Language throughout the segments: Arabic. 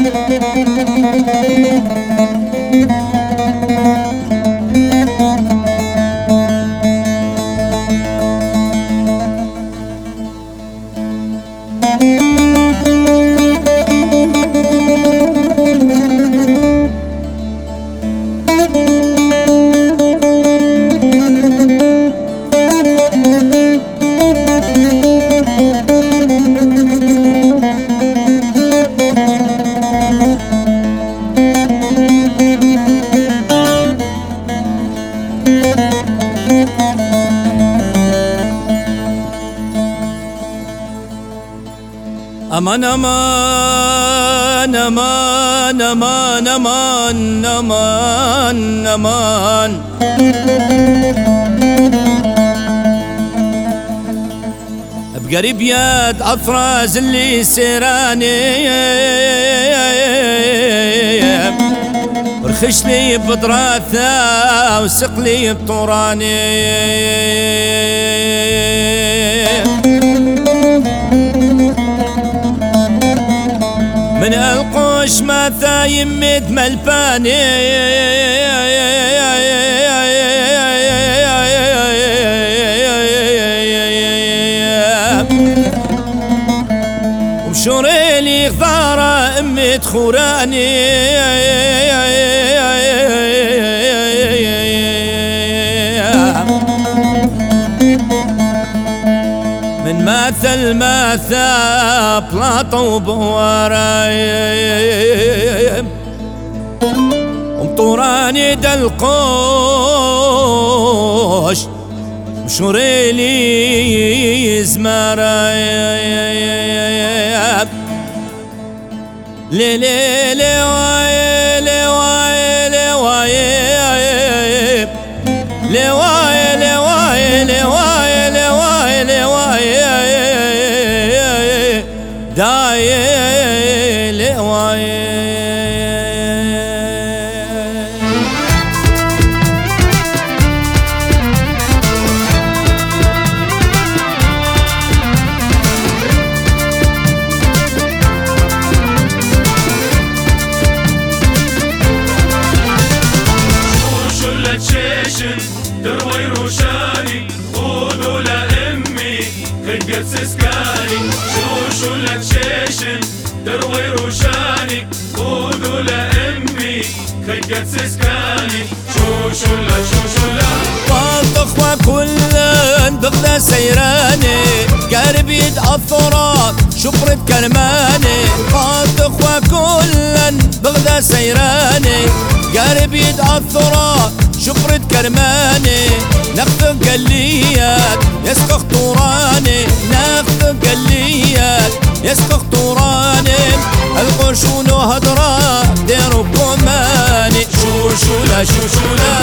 أمان أمان أمان أمان أمان أمان أمان بقريب يد أفراز اللي سيراني رخش لي بدراثة وسق لي بطوراني من القوش ما ثايم مد ملباني ومشوريلي غارة أمي تخوراني من مثل بلاطو بوراي ومطوراني دالقوش مشوريلي زمراي لي لي لي واي لي واي لي واي لي واي لي واي لي واي لي واي لي واي داي لي واي دروي روشاني قولوا لأمي خجت سسكاني شوشو لتشيشن دروي روشاني قولوا لأمي خجت سسكاني شوشو لا والطخ وكلن بغدا سيراني قربي يتأثرات شفرة كلماني والطخ وكلن بغدا سيراني قربي يتأثرات شفرة كرماني نخفق قليات يسقى خطوراني نخفق قليات يسقى خطوراني القرشون وهدرا ديروا بوماني شوشولا شوشولا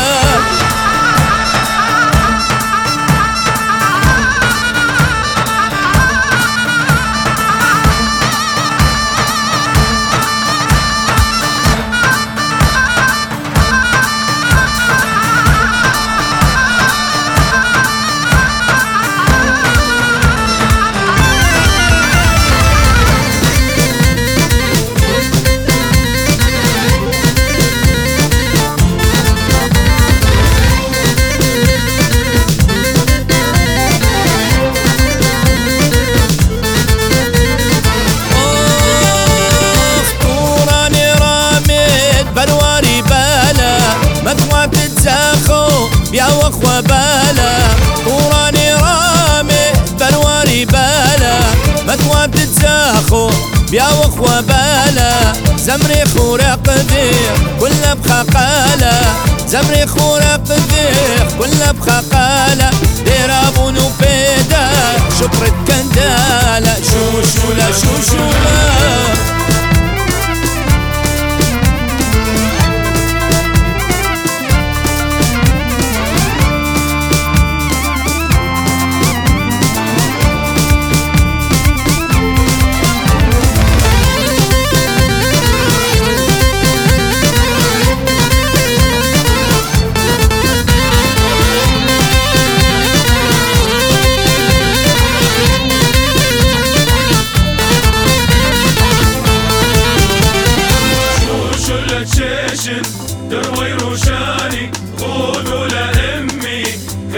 بياوخ وبالا طوراني رامي بلواري بالا متواب تتزاخو بياوخ وبالا زمري خورق ذير كل بخقالة زمري خورق ذير كل بخقالة ديرابون وبيدا شطرة كندالة شوشولا شوشولا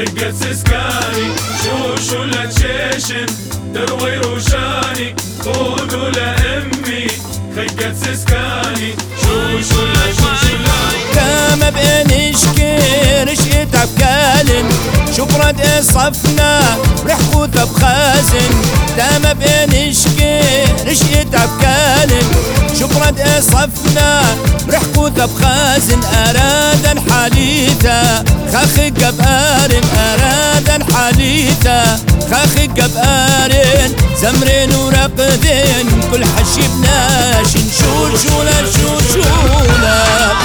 خقة سسكاني شوشو لتشيشن دروي روشاني قولوا لأمي خقة سسكاني شوشو لشوشلاني كما بنشكي رشيت عبكالن شبرد صفنا رح خوثة بخازن داما بنشكي رشيت عبكالن شبرد صفنا رح خوثة بخازن أرادا حاليتا خاخي قبارن أرادا حاليتا خاخي قبارن زمرين ورقدين كل حشيبنا شنشوشولا شوشولا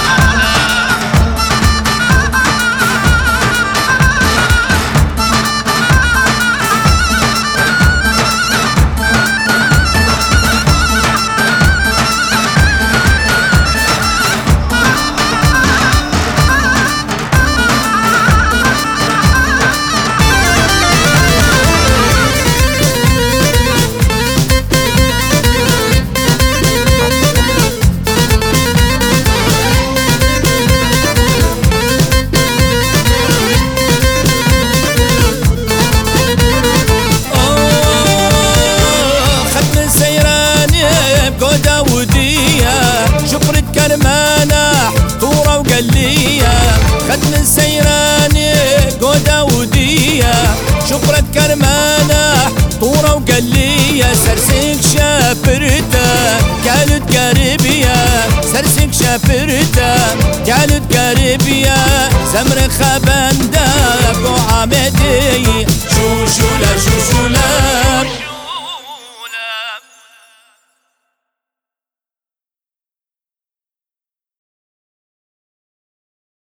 شفرة كرمانة طورة وقلية ختم السيراني قودة ودية شفرة كرمانة طورة وقلية سرسك شافرتا قالت قريبية سرسك شافرتا قالت قريبية زمر خبان داق وعامدي شوشو لا شو